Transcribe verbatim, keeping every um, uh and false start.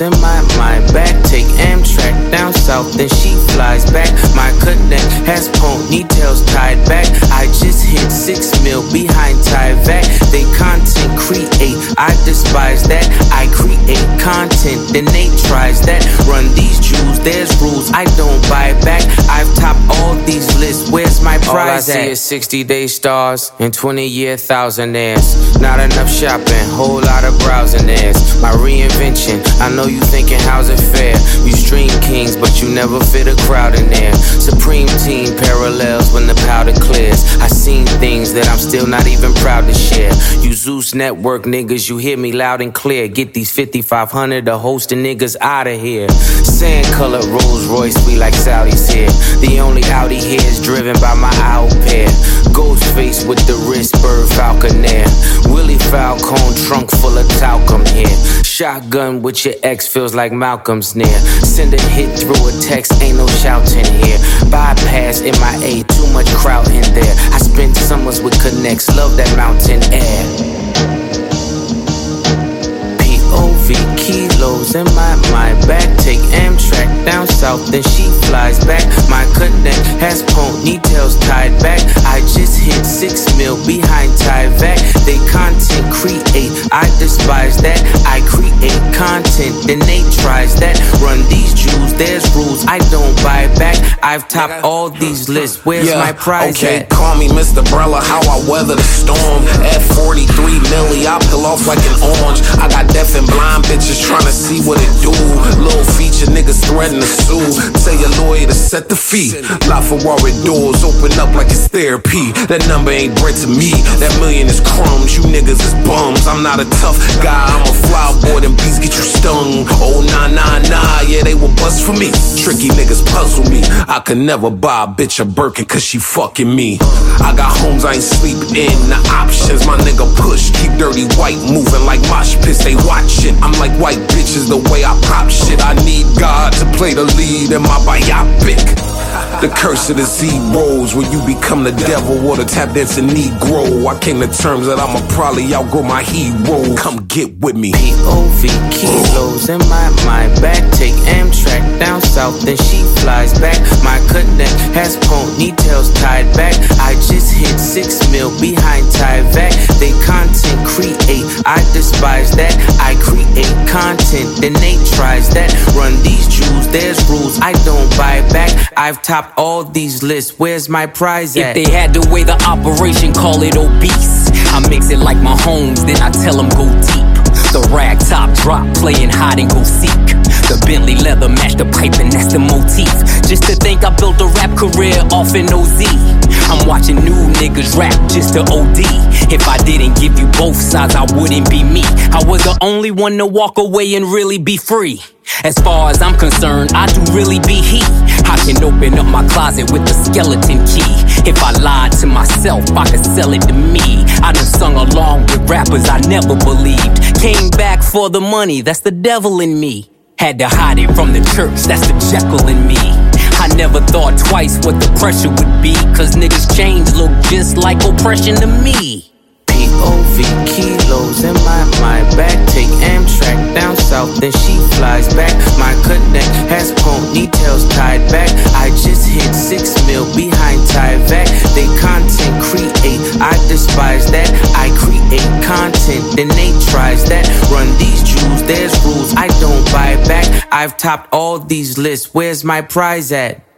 in my mind back. Take Amtrak down south, then she flies back. My connect has ponytails tied back. I just hit six mil behind Tyvek. They content create, I despise that. I create content, then they tries that. Run these jewels, there's rules, I don't buy back. I've topped all these lists, where's my prize All I at? See is sixty day stars and twenty year thousandaires. Not enough shopping, whole lot of browsing airs. My reinvention, I know you thinking how's it fair? You stream kings, but you never fit a crowd in there. Supreme team parallels when the powder clears. I seen things that I'm still not even proud to share. You Zeus Network niggas, you hear me loud and clear. Get these fifty-five hundred to hosting niggas out of here. Sand color Rolls Royce, we like Saudis here. The only Audi here is driven by my owl pair. Ghostface with the wrist, bird falconer. Willie Falcone, trunk full of talcum here. Shotgun with your ex feels like Malcolm's near. Send a hit through a text, ain't no shouting here. Bypass M I A, too much crowd in there. I spent summers with connects, love that mountain air. P O V kilos in my mind back. Take Amtrak down south, then she flies back. My connect has ponytails tied back. I just hit six mil behind Tyvek. They content create, I despise that. I create content, then they tries that. Run these jewels, there's rules, I don't buy back. I've topped all these lists, where's yeah, my prize okay, at? Call me Mister Brella, how I weather the storm. At forty-three milli, I peel off like an orange. I got deaf and blind bitches trying to see what it do. Little feature niggas threaten to sue. Tell your lawyer to set the fee. LaFerrari doors open up like it's therapy. That number ain't bread to me. That million is crumbs, you niggas is bums. I'm not a tough guy, I'm a fly boy, them beats get you stung. Oh nah nah nah, yeah they will bust for me. Tricky niggas puzzle me. I could never buy a bitch a Birkin cause she fucking me. I got homes I ain't sleeping in. The options my nigga push. Keep dirty white moving like mosh pits, they watching. I'm like white bitches the way I pop shit. I need God to play the lead in my biopic. The curse of the zeros, when you become the devil or the tap dancing Negro. I came to terms that I'ma probably outgrow my hero. Come get with me. P O V kilos in my mind back. Take Amtrak down south, then she flies back. My connect has ponytails tied back. I just hit six mil behind Tyvek. They content create, I despise that. I create content, then they tries that. Run these jewels, there's rules, I don't buy back. I've topped all these lists, where's my prize at? If they had to weigh the operation, call it obese. I mix it like my homes, then I tell them go deep. The rag top drop, playing hide and go seek. The Bentley leather match the pipe and that's the motif. Just to think I built a rap career off an O Z. I'm watching new niggas rap just to O D. If I didn't give you both sides, I wouldn't be me. I was the only one to walk away and really be free. As far as I'm concerned, I do really be he. I can open up my closet with the skeleton key. If I lied to myself, I could sell it to me. I done sung along with rappers I never believed. Came back for the money, that's the devil in me. Had to hide it from the church, that's the Jekyll in me. I never thought twice what the pressure would be, cause niggas' chains look just like oppression to me. P O V kilos in my mind back. Take Amtrak down south, then she flies back. My connect has ponytails tied back. I just hit six mil behind Tyvek. They content create, I despise that. I create content, then they tries that. Run these jewels, there's rules, I don't buy back. I've topped all these lists, where's my prize at?